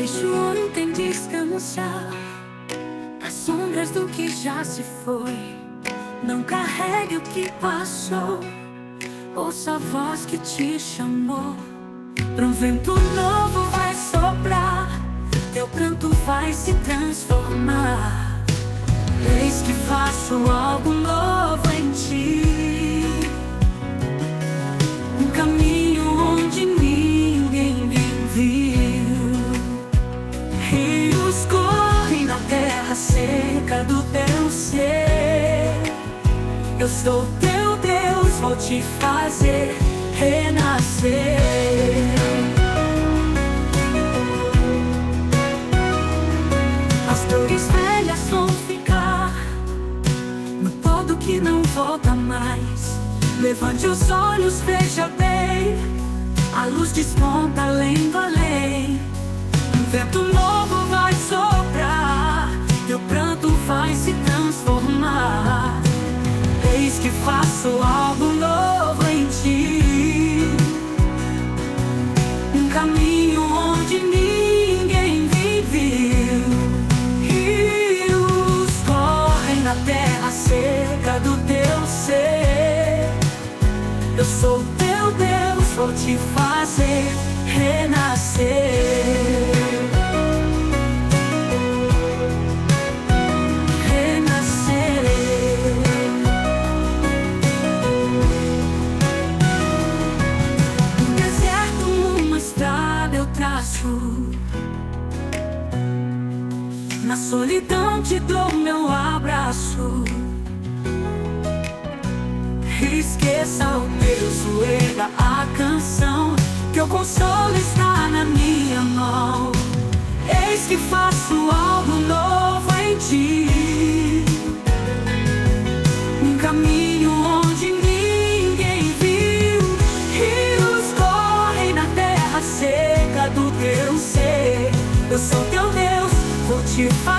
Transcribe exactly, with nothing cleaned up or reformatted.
Deixo ontem descansar as sombras do que já se foi. Não carregue o que passou, ouça a voz que te chamou. Pra um vento novo vai soprar, teu canto vai se transformar. Eis que faço algo novo em ti, um caminho onde ninguém viu. Rios correm na terra seca do teu ser. Eu sou teu Deus, vou te fazer renascer. As dores velhas vão ficar no pó do que não volta mais. Levante os olhos, veja bem, a luz desponta além do além. Um vento novo vai soprar, teu pranto vai se transformar. Eis que faço algo novo em ti, um caminho onde ninguém viveu. Rios correm na terra seca do teu ser. Eu sou teu Deus, vou te fazer renascer. Na solidão te dou meu abraço. Esqueça o peso, erga a canção, que o consolo está na minha mão. Eis que faço algo novo em ti, um caminho onde ninguém viu. Rios correm na terra seca do teu ser. Eu sou teu Deus, vou te fazer